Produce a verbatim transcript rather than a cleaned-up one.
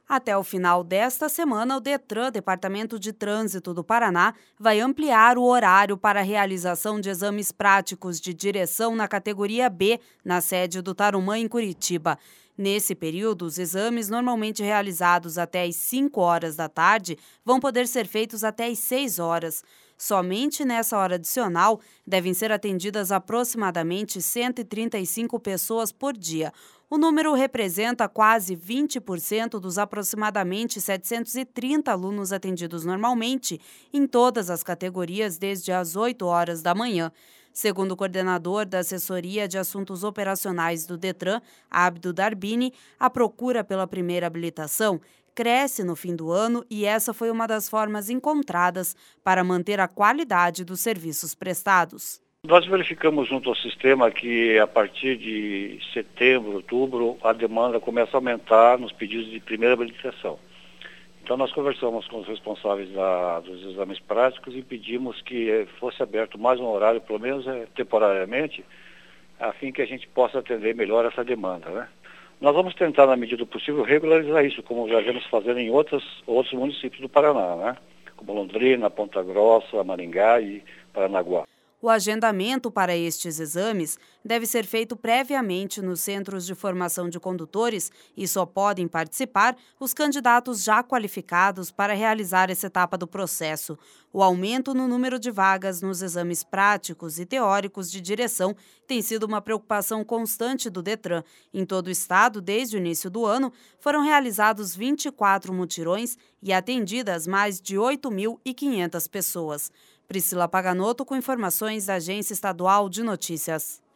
Até o final desta semana, o DETRAN, Departamento de Trânsito do Paraná, vai ampliar o horário para a realização de exames práticos de direção na categoria B, na sede do Tarumã, em Curitiba. Nesse período, os exames normalmente realizados até às cinco horas da tarde vão poder ser feitos até às seis horas. Somente nessa hora adicional devem ser atendidas aproximadamente cento e trinta e cinco pessoas por dia. O número representa quase vinte por cento dos aproximadamente setecentos e trinta alunos atendidos normalmente em todas as categorias desde as oito horas da manhã. Segundo o coordenador da Assessoria de Assuntos Operacionais do DETRAN, Abdo Darbini, a procura pela primeira habilitação cresce no fim do ano e essa foi uma das formas encontradas para manter a qualidade dos serviços prestados. Nós verificamos junto ao sistema que a partir de setembro, outubro, a demanda começa a aumentar nos pedidos de primeira habilitação. Então nós conversamos com os responsáveis da, dos exames práticos e pedimos que fosse aberto mais um horário, pelo menos é, temporariamente, a fim que a gente possa atender melhor essa demanda, né? Nós vamos tentar, na medida do possível, regularizar isso, como já vemos fazendo em outros, outros municípios do Paraná, né? Como Londrina, Ponta Grossa, Maringá e Paranaguá. O agendamento para estes exames deve ser feito previamente nos centros de formação de condutores e só podem participar os candidatos já qualificados para realizar essa etapa do processo. O aumento no número de vagas nos exames práticos e teóricos de direção tem sido uma preocupação constante do DETRAN. Em todo o estado, desde o início do ano, foram realizados vinte e quatro mutirões e atendidas mais de oito mil e quinhentas pessoas. Priscila Paganotto com informações da Agência Estadual de Notícias.